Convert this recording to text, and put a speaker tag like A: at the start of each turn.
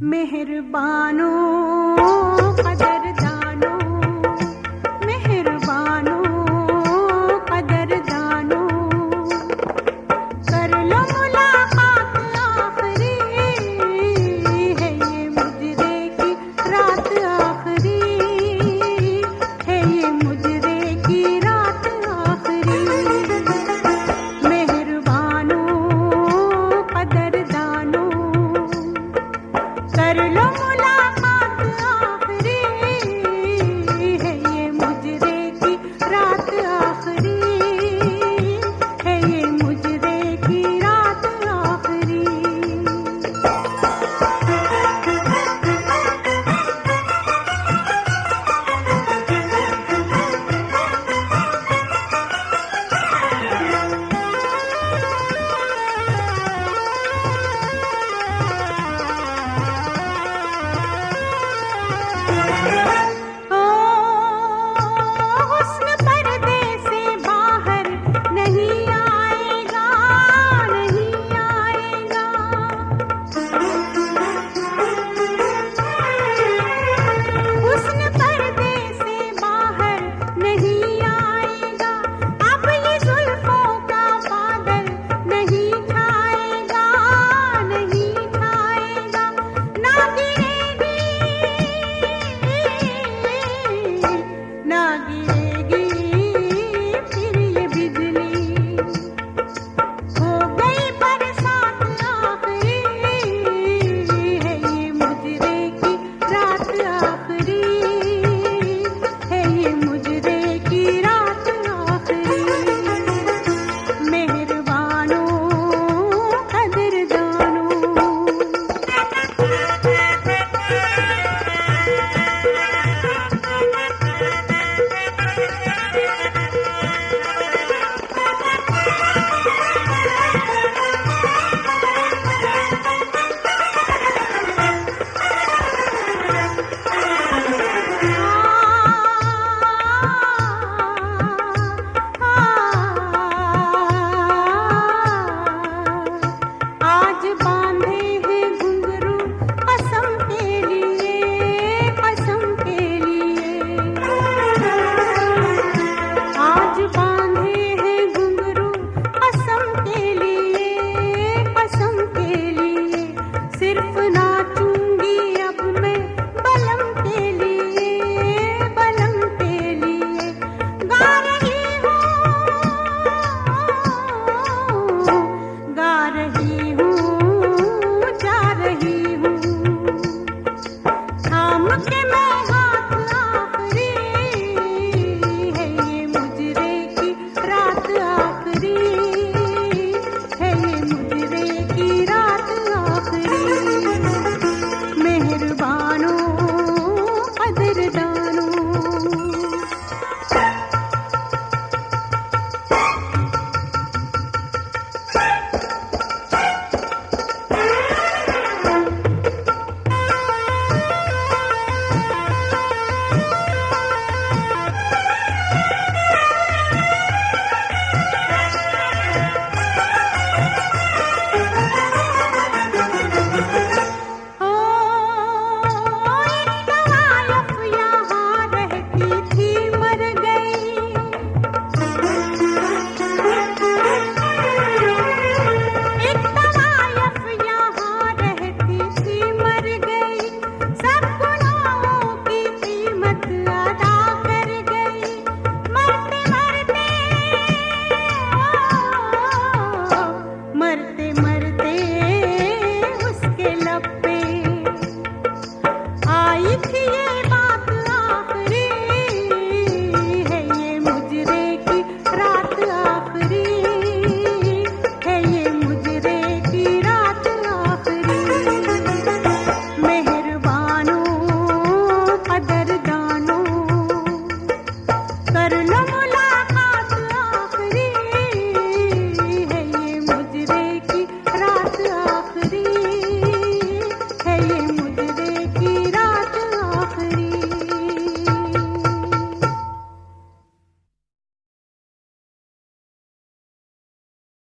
A: मेहरबानो कदरदानो, मेहरबानो कदरदानो, कर लो मुलाकात आखिरी, है ये मुजरे की रात आखिरी, है ये मुजरे की रात आखिरी। मेहरबानो कदरदानो, कर लो मुलाकात आखिरी, है ये मुजरे की रात आखिरी, है ये मुजरे की रात आखिरी। हुस्न पर्दे से बाहर नहीं आएगा, नहीं आएगा। हुस्न पर्दे से बाहर नहीं आएगा, अब ये जुल्फों का बादल नहीं छाएगा, नहीं छाएगा। ना गिरेगी, ना गिरेगी फिर ये बिजली, हो गई बरसात आखिरी, है ये मुजरे की रात आखिरी, है ये मुजरे की रात आखिरी। मेहरबानो कदरदानो, आज बांधे हैं घुंघरू कसम के लिए, कसम के लिए। आज बांधे हैं घुंघरू कसम के लिए, कसम के लिए। सिर्फ नाचूंगी अब मैं बलम के लिए, बलम के लिए। गा रही हूँ, गा रही हूँ, जा रही हूँ, थाम के मैं हाथ आखिरी, है ये मुजरे की रात आखिरी, है ये मुजरे की रात आखिरी। मेहरबानो कदरदानो,